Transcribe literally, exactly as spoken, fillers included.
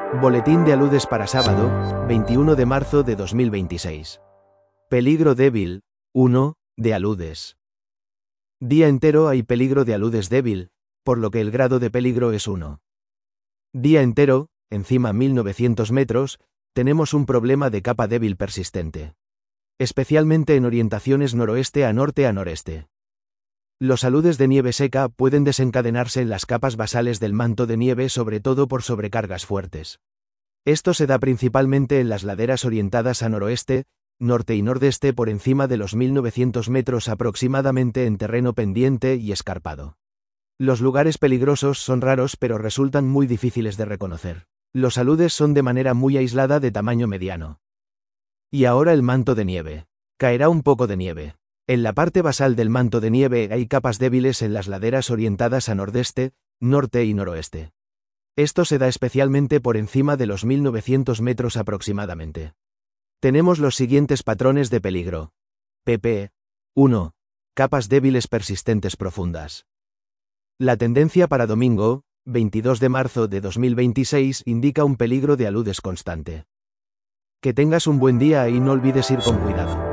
Boletín de aludes para sábado, veintiuno de marzo de dos mil veintiséis. Peligro débil, uno, de aludes. Día entero hay peligro de aludes débil, por lo que el grado de peligro es uno. Día entero, encima mil novecientos metros, tenemos un problema de capa débil persistente. Especialmente en orientaciones noroeste a norte a noreste. Los aludes de nieve seca pueden desencadenarse en las capas basales del manto de nieve, sobre todo por sobrecargas fuertes. Esto se da principalmente en las laderas orientadas a noroeste, norte y nordeste por encima de los mil novecientos metros aproximadamente en terreno pendiente y escarpado. Los lugares peligrosos son raros pero resultan muy difíciles de reconocer. Los aludes son de manera muy aislada de tamaño mediano. Y ahora el manto de nieve. Caerá un poco de nieve. En la parte basal del manto de nieve hay capas débiles en las laderas orientadas a nordeste, norte y noroeste. Esto se da especialmente por encima de los mil novecientos metros aproximadamente. Tenemos los siguientes patrones de peligro. pp. uno. Capas débiles persistentes profundas. La tendencia para domingo, veintidós de marzo de dos mil veintiséis, indica un peligro de aludes constante. Que tengas un buen día y no olvides ir con cuidado.